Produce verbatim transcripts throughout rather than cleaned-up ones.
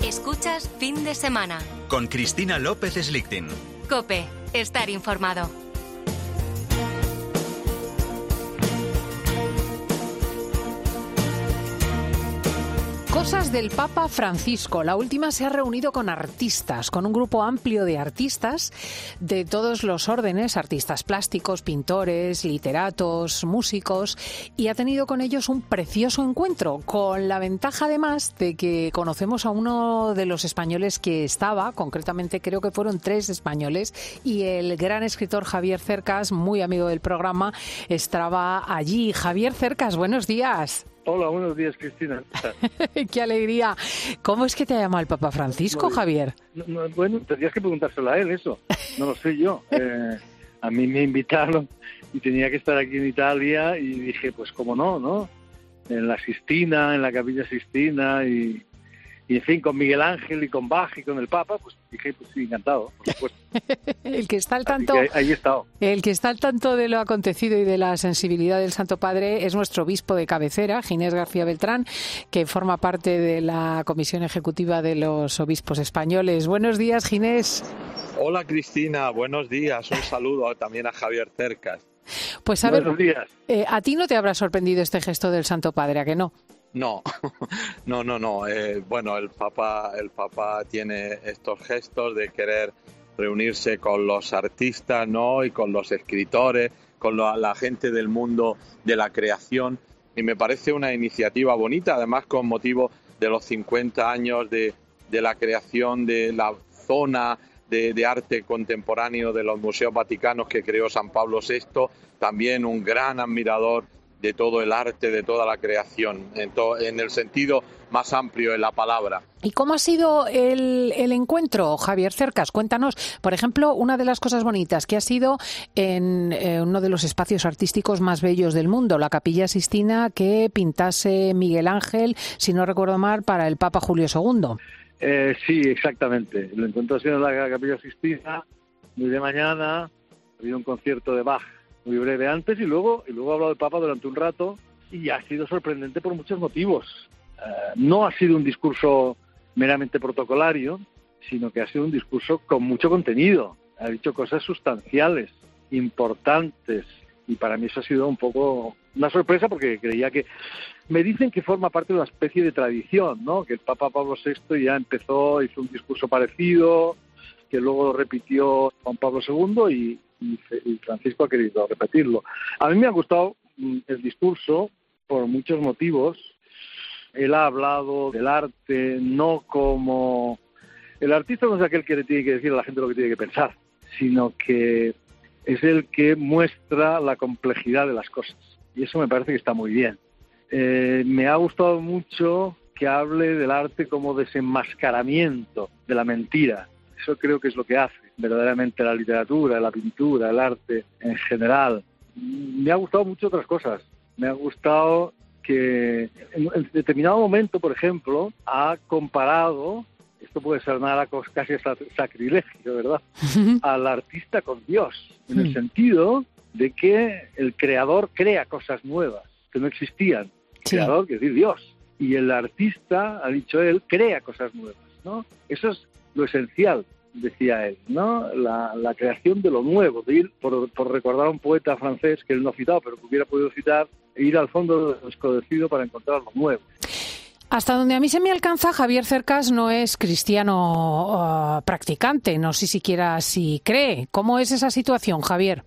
Escuchas Fin de Semana. Con Cristina López Slichting. COPE. Estar informado. Cosas del Papa Francisco. La última se ha reunido con artistas, con un grupo amplio de artistas de todos los órdenes, artistas plásticos, pintores, literatos, músicos, y ha tenido con ellos un precioso encuentro, con la ventaja además de que conocemos a uno de los españoles que estaba, concretamente creo que fueron tres españoles, y el gran escritor Javier Cercas, muy amigo del programa, estaba allí. Javier Cercas, buenos días. Hola, buenos días, Cristina. ¡Qué alegría! ¿Cómo es que te ha llamado el Papa Francisco, no, Javier? No, no, bueno, tendrías que preguntárselo a él, eso. No lo sé yo. Eh, a mí me invitaron y tenía que estar aquí en Italia y dije, pues cómo no, ¿no? En la Sistina, en la Capilla Sistina y, y en fin, con Miguel Ángel y con Bach y con el Papa, pues dije, pues sí, encantado, por supuesto. El que está al tanto, ahí, ahí he estado. El que está al tanto de lo acontecido y de la sensibilidad del Santo Padre es nuestro obispo de cabecera, Ginés García Beltrán, que forma parte de la Comisión Ejecutiva de los Obispos Españoles. Buenos días, Ginés. Hola, Cristina. Buenos días. Un saludo también a Javier Cercas. Pues a ver, buenos días. Eh, a ti no te habrá sorprendido este gesto del Santo Padre, ¿a que no? No, no, no, no. Eh, bueno, el Papa, el Papa tiene estos gestos de querer reunirse con los artistas, ¿no? Y con los escritores, con la, la gente del mundo de la creación. Y me parece una iniciativa bonita, además con motivo de los cincuenta años de, de la creación de la zona de, de arte contemporáneo de los museos vaticanos que creó San Pablo sexto. También un gran admirador de todo el arte, de toda la creación, en, to, en el sentido más amplio de la palabra. ¿Y cómo ha sido el, el encuentro, Javier Cercas? Cuéntanos, por ejemplo, una de las cosas bonitas que ha sido en eh, uno de los espacios artísticos más bellos del mundo, la Capilla Sistina, que pintase Miguel Ángel, si no recuerdo mal, para el Papa Julio segundo. Eh, sí, exactamente. El encuentro ha sido en la Capilla Sistina, muy de mañana, ha habido un concierto de Bach muy breve antes y luego y luego ha hablado el Papa durante un rato y ha sido sorprendente por muchos motivos. Uh, no ha sido un discurso meramente protocolario, sino que ha sido un discurso con mucho contenido. Ha dicho cosas sustanciales, importantes, y para mí eso ha sido un poco una sorpresa porque creía que... Me dicen que forma parte de una especie de tradición, ¿no? Que el Papa Pablo sexto ya empezó, hizo un discurso parecido, que luego lo repitió Juan Pablo segundo y y Francisco ha querido repetirlo. A mí me ha gustado el discurso por muchos motivos. Él ha hablado del arte no como... El artista no es aquel que le tiene que decir a la gente lo que tiene que pensar, sino que es el que muestra la complejidad de las cosas. Y eso me parece que está muy bien. Eh, me ha gustado mucho que hable del arte como desenmascaramiento de la mentira. Eso creo que es lo que hace verdaderamente la literatura, la pintura, el arte en general. Me ha gustado mucho otras cosas. Me ha gustado que en determinado momento, por ejemplo, ha comparado, esto puede ser nada casi sacrilegio, ¿verdad?, al artista con Dios, en el sentido de que el creador crea cosas nuevas que no existían. El Sí. creador, que es decir, Dios. Y el artista, ha dicho él, crea cosas nuevas, ¿no? Eso es lo esencial, decía él, ¿no? La, la creación de lo nuevo, de ir, por, por recordar a un poeta francés que él no ha citado, pero que hubiera podido citar, e ir al fondo de lo desconocido para encontrar lo nuevo. Hasta donde a mí se me alcanza, Javier Cercas no es cristiano uh, practicante, no sé siquiera si cree. ¿Cómo es esa situación, Javier?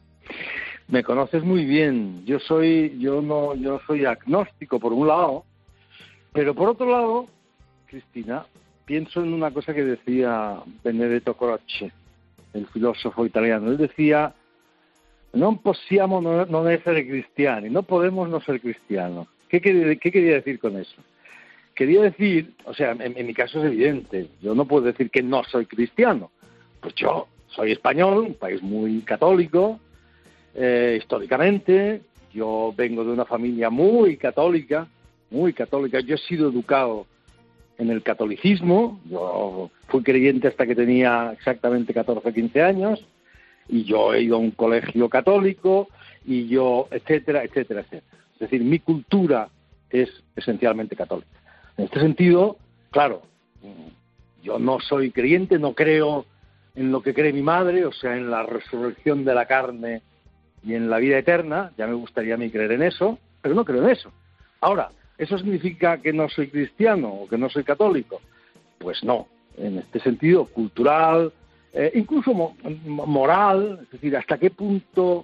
Me conoces muy bien. Yo soy, yo no, yo soy agnóstico por un lado, pero por otro lado, Cristina, pienso en una cosa que decía Benedetto Croce, el filósofo italiano. Él decía: non possiamo non essere cristiani, no podemos no ser cristianos. ¿Qué quería, qué quería decir con eso? Quería decir, o sea, en, en mi caso es evidente, yo no puedo decir que no soy cristiano. Pues yo soy español, un país muy católico, eh, históricamente. Yo vengo de una familia muy católica, muy católica. Yo he sido educado en el catolicismo. Yo fui creyente hasta que tenía exactamente catorce o quince años, y yo he ido a un colegio católico, y yo, etcétera, etcétera, etcétera. Es decir, mi cultura es esencialmente católica. En este sentido, claro, yo no soy creyente, no creo en lo que cree mi madre, o sea, en la resurrección de la carne y en la vida eterna. Ya me gustaría a mí creer en eso, pero no creo en eso. Ahora, ¿eso significa que no soy cristiano o que no soy católico? Pues no, en este sentido cultural, eh, incluso mo- moral, es decir, hasta qué punto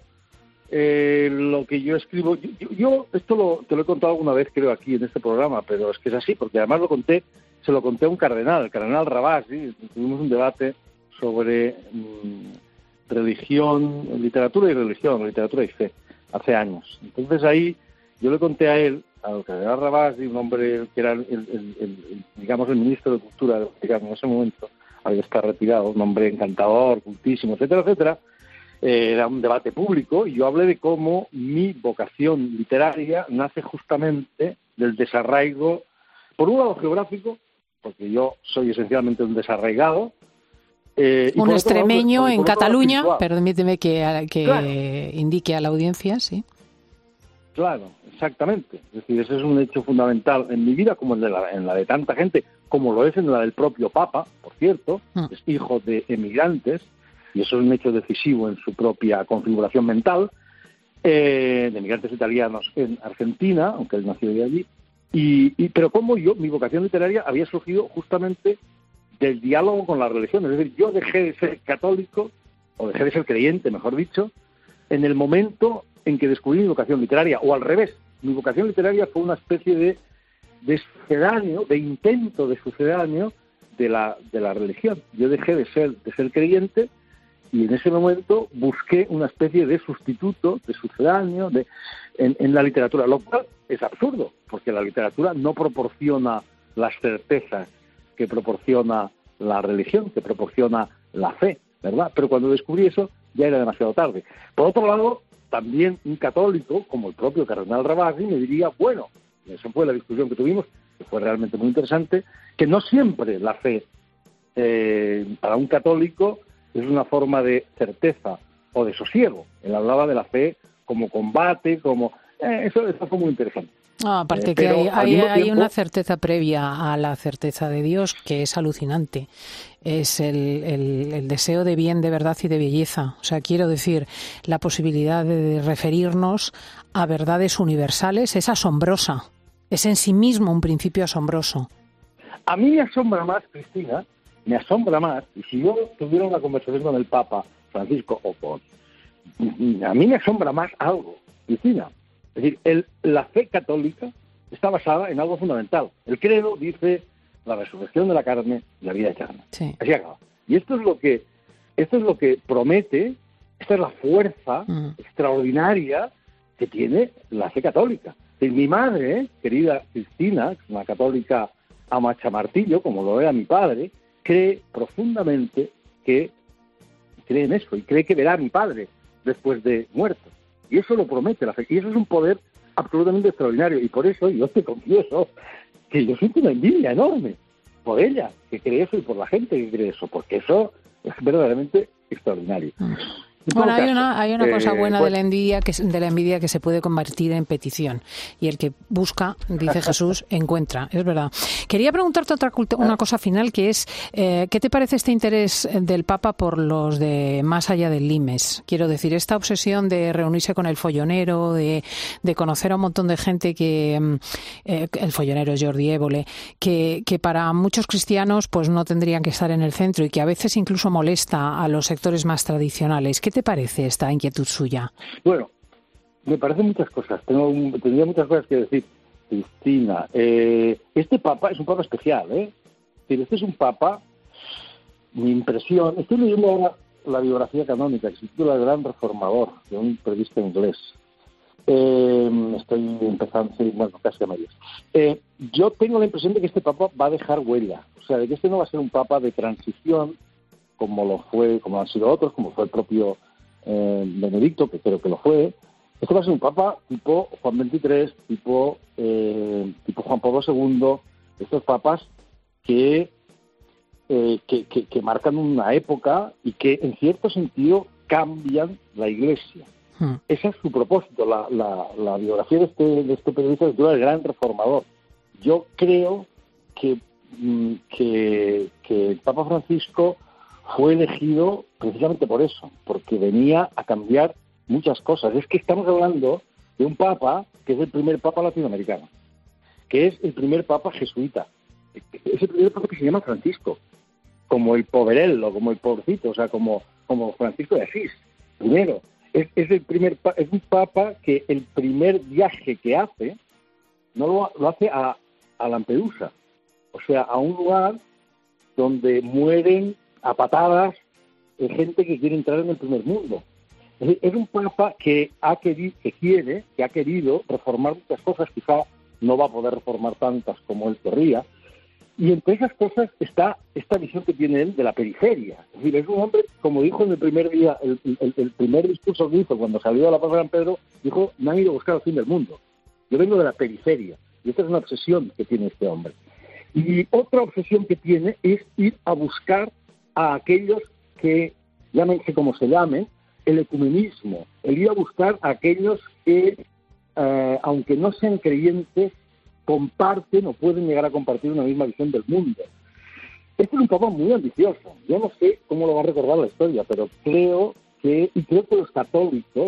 eh, lo que yo escribo... Yo, yo, yo esto lo, te lo he contado alguna vez, creo, aquí en este programa, pero es que es así, porque además lo conté, se lo conté a un cardenal, el cardenal Rabás, ¿sí? Tuvimos un debate sobre mmm, religión, literatura y religión, literatura y fe, hace años. Entonces ahí yo le conté a él, al cardenal Rabás, un hombre que era, el, el, el, el, digamos, el ministro de Cultura del Vaticano en ese momento, había estado retirado, un hombre encantador, cultísimo, etcétera, etcétera. Eh, era un debate público y yo hablé de cómo mi vocación literaria nace justamente del desarraigo, por un lado geográfico, porque yo soy esencialmente un desarraigado, Eh, un extremeño lado, en Cataluña, espiritual. Permíteme que, que claro. indique a la audiencia, sí. Claro, exactamente. Es decir, ese es un hecho fundamental en mi vida, como en la, en la de tanta gente, como lo es en la del propio Papa, por cierto, mm. es hijo de emigrantes, y eso es un hecho decisivo en su propia configuración mental, eh, de emigrantes italianos en Argentina, aunque él nació de allí, y, y pero como yo, mi vocación literaria había surgido justamente del diálogo con la religión. Es decir, yo dejé de ser católico, o dejé de ser creyente, mejor dicho, en el momento en que descubrí mi vocación literaria, o al revés. Mi vocación literaria fue una especie de, de sucedáneo, de intento de sucedáneo de la, de la religión. Yo dejé de ser, de ser creyente y en ese momento busqué una especie de sustituto, de sucedáneo de, en, en la literatura, lo cual es absurdo, porque la literatura no proporciona las certezas que proporciona la religión, que proporciona la fe, ¿verdad? Pero cuando descubrí eso, ya era demasiado tarde. Por otro lado, también un católico, como el propio cardenal Rabasi, me diría, bueno, esa fue la discusión que tuvimos, que fue realmente muy interesante, que no siempre la fe, eh, para un católico, es una forma de certeza o de sosiego. Él hablaba de la fe como combate, como... Eh, eso, eso fue muy interesante. No, aparte eh, que hay, hay, tiempo, hay una certeza previa a la certeza de Dios que es alucinante. Es el, el, el deseo de bien, de verdad y de belleza. O sea, quiero decir, la posibilidad de referirnos a verdades universales es asombrosa. Es en sí mismo un principio asombroso. A mí me asombra más, Cristina, me asombra más, y si yo tuviera una conversación con el Papa Francisco o con... A mí me asombra más algo, Cristina. Es decir, el, la fe católica está basada en algo fundamental. El credo dice la resurrección de la carne y la vida eterna. Sí. Así acaba. Y esto es lo que esto es lo que promete, esta es la fuerza mm. extraordinaria que tiene la fe católica. Es decir, mi madre, querida Cristina, una católica a machamartillo, como lo era mi padre, cree profundamente que cree en eso y cree que verá a mi padre después de muerto. Y eso lo promete la fe. Y eso es un poder absolutamente extraordinario. Y por eso yo te confieso que yo siento una envidia enorme por ella, que cree eso, y por la gente que cree eso, porque eso es verdaderamente extraordinario. Mm. Bueno, hay una, hay una cosa eh, buena bueno. de la envidia que de la envidia que se puede convertir en petición, y el que busca, dice Jesús, encuentra. Es verdad. Quería preguntarte otra una cosa final, que es eh, ¿qué te parece este interés del Papa por los de más allá del limes? Quiero decir, esta obsesión de reunirse con el follonero, de, de conocer a un montón de gente que eh, el follonero es Jordi Évole, que, que para muchos cristianos pues no tendrían que estar en el centro y que a veces incluso molesta a los sectores más tradicionales. ¿Qué te parece esta inquietud suya? Bueno, me parecen muchas cosas. Tengo, tendría muchas cosas que decir, Cristina. Eh, este Papa es un Papa especial, ¿eh? Este es un Papa, mi impresión... Estoy leyendo ahora la biografía canónica que se titula El Gran Reformador, de un periodista inglés. Eh, estoy empezando, sí, bueno, casi a medias. Eh, yo tengo la impresión de que este Papa va a dejar huella. O sea, de que este no va a ser un Papa de transición, como lo fue, como han sido otros, como fue el propio eh, Benedicto, que creo que lo fue. Este va a ser un papa tipo Juan veintitrés, tipo eh, tipo Juan Pablo segundo, estos papas que, eh, que, que, que marcan una época y que en cierto sentido cambian la Iglesia. Hmm. Ese es su propósito. La, la, la biografía de este, de este periodista es El Gran Reformador. Yo creo que que, que el Papa Francisco fue elegido precisamente por eso, porque venía a cambiar muchas cosas. Es que estamos hablando de un Papa que es el primer Papa latinoamericano, que es el primer Papa jesuita, es el primer Papa que se llama Francisco, como el Poverello, como el pobrecito, o sea, como, como Francisco de Asís, primero. Es, es el primer es un Papa que el primer viaje que hace no lo, lo hace a, a Lampedusa, o sea, a un lugar donde mueren a patadas de gente que quiere entrar en el primer mundo. Es, es un Papa que ha querido, que quiere, que ha querido reformar muchas cosas, quizá no va a poder reformar tantas como él querría, y entre esas cosas está esta visión que tiene él de la periferia. Es decir, es un hombre, como dijo en el primer día, el, el, el primer discurso que hizo cuando salió a la Plaza de San Pedro, dijo, me han ido a buscar al fin del mundo. Yo vengo de la periferia, y esta es una obsesión que tiene este hombre. Y otra obsesión que tiene es ir a buscar a aquellos que, llámense como se llamen, el ecumenismo, el ir a buscar a aquellos que, eh, aunque no sean creyentes, comparten o pueden llegar a compartir una misma visión del mundo. Este es un Papa muy ambicioso. Yo no sé cómo lo va a recordar la historia, pero creo que, y creo que los católicos,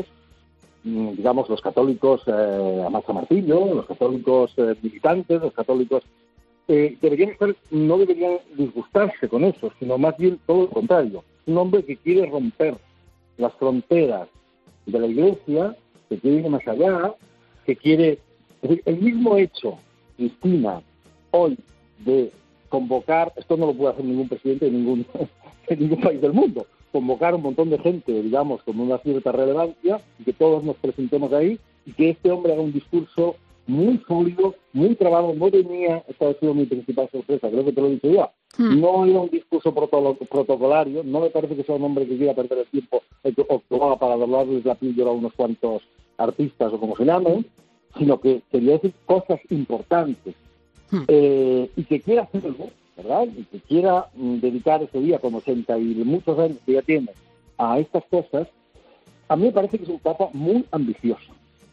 digamos los católicos eh, a masa martillo, los católicos eh, militantes, los católicos, eh, deberían estar, no deberían disgustarse con eso, sino más bien todo lo contrario. Un hombre que quiere romper las fronteras de la Iglesia, que quiere ir más allá, que quiere... Es decir, el mismo hecho, Cristina, hoy de convocar, esto no lo puede hacer ningún presidente de ningún, de ningún país del mundo, convocar un montón de gente, digamos, con una cierta relevancia, y que todos nos presentemos ahí, y que este hombre haga un discurso muy sólido, muy trabado. No tenía, esta ha sido mi principal sorpresa, creo que te lo he dicho ya, hmm. no era un discurso protocolario, no me parece que sea un hombre que quiera perder el tiempo o que haga para darles la píldora a unos cuantos artistas o como se llamen, sino que quería decir cosas importantes, hmm. eh, y que quiera hacerlo, ¿verdad? Y que quiera mm, dedicar ese día, como ochenta y muchos años que ya tiene, a estas cosas. A mí me parece que es un Papa muy ambicioso,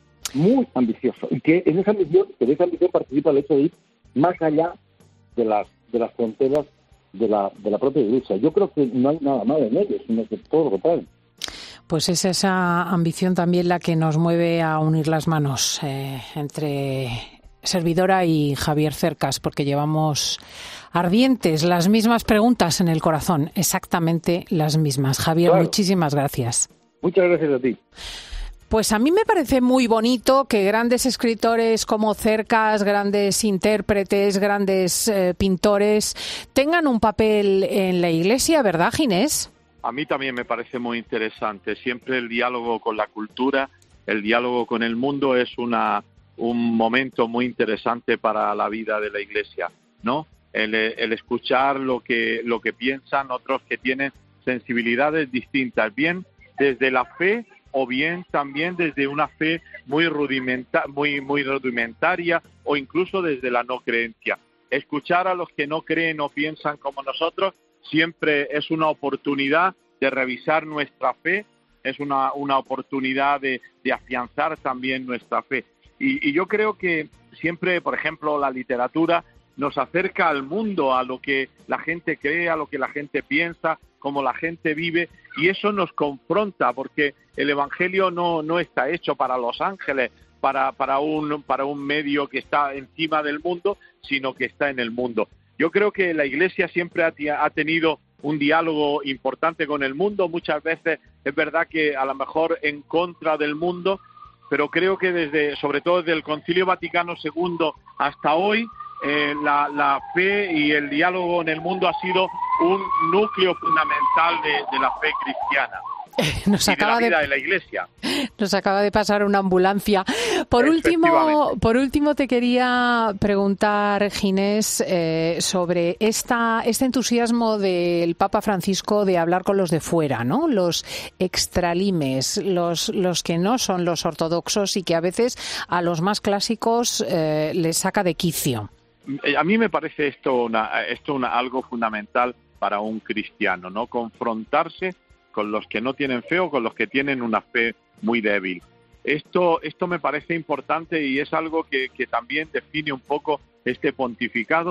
muy ambicioso, y que en esa ambición, que de esa ambición participa el hecho de ir más allá de las de las fronteras de la de la propia Iglesia. Yo creo que no hay nada malo en ello, sino que todo lo contrario. Pues es esa ambición también la que nos mueve a unir las manos eh, entre servidora y Javier Cercas, porque llevamos ardientes las mismas preguntas en el corazón, exactamente las mismas. Javier, claro. Muchísimas gracias. Muchas gracias a ti. Pues a mí me parece muy bonito que grandes escritores como Cercas, grandes intérpretes, grandes eh, pintores tengan un papel en la Iglesia, ¿verdad, Ginés? A mí también me parece muy interesante. Siempre el diálogo con la cultura, el diálogo con el mundo es una un momento muy interesante para la vida de la Iglesia, ¿no? El, el escuchar lo que lo que piensan otros que tienen sensibilidades distintas, bien desde la fe o bien también desde una fe muy rudimenta, muy muy rudimentaria o incluso desde la no creencia. Escuchar a los que no creen o piensan como nosotros siempre es una oportunidad de revisar nuestra fe, es una, una oportunidad de, de afianzar también nuestra fe. Y, y yo creo que siempre, por ejemplo, la literatura nos acerca al mundo, a lo que la gente cree, a lo que la gente piensa, cómo la gente vive, y eso nos confronta, porque el Evangelio no, no está hecho para los ángeles, para, para, un, para un medio que está encima del mundo, sino que está en el mundo. Yo creo que la Iglesia siempre ha, ha tenido un diálogo importante con el mundo, muchas veces es verdad que a lo mejor en contra del mundo, pero creo que desde, sobre todo desde el Concilio Vaticano segundo hasta hoy, eh, la, la fe y el diálogo en el mundo ha sido un núcleo fundamental de, de la fe cristiana. Nos acaba de la vida de, de la Iglesia. Nos acaba de pasar una ambulancia. Por último, por último te quería preguntar, Ginés, eh, sobre esta este entusiasmo del Papa Francisco de hablar con los de fuera, ¿no? Los extralimes, los los que no son los ortodoxos y que a veces a los más clásicos eh, les saca de quicio. A mí me parece esto una, esto una, algo fundamental para un cristiano, ¿no? Confrontarse con los que no tienen fe o con los que tienen una fe muy débil. Esto, esto me parece importante y es algo que, que también define un poco este pontificado,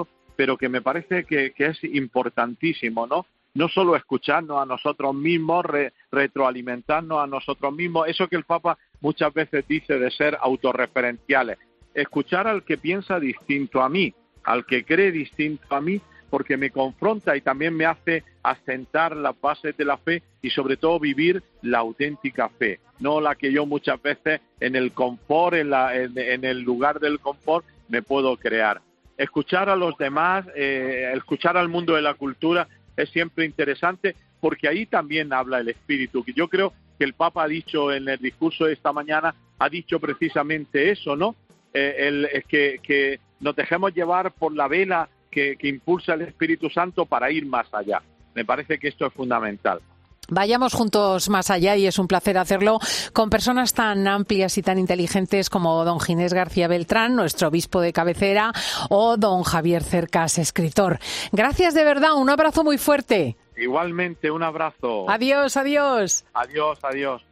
pero que me parece que, que es importantísimo, ¿no? No solo escucharnos a nosotros mismos, re, retroalimentarnos a nosotros mismos, eso que el Papa muchas veces dice de ser autorreferenciales, escuchar al que piensa distinto a mí, al que cree distinto a mí, porque me confronta y también me hace asentar las bases de la fe y sobre todo vivir la auténtica fe, no la que yo muchas veces en el confort, en, la, en, en el lugar del confort me puedo crear. Escuchar a los demás, eh, escuchar al mundo de la cultura es siempre interesante porque ahí también habla el espíritu, que yo creo que el Papa ha dicho en el discurso de esta mañana, ha dicho precisamente eso, ¿no? Eh, el, es que, que nos dejemos llevar por la vela que, que impulsa el Espíritu Santo para ir más allá. Me parece que esto es fundamental. Vayamos juntos más allá y es un placer hacerlo con personas tan amplias y tan inteligentes como don Ginés García Beltrán, nuestro obispo de cabecera, o don Javier Cercas, escritor. Gracias de verdad, un abrazo muy fuerte. Igualmente, un abrazo. Adiós, adiós. Adiós, adiós.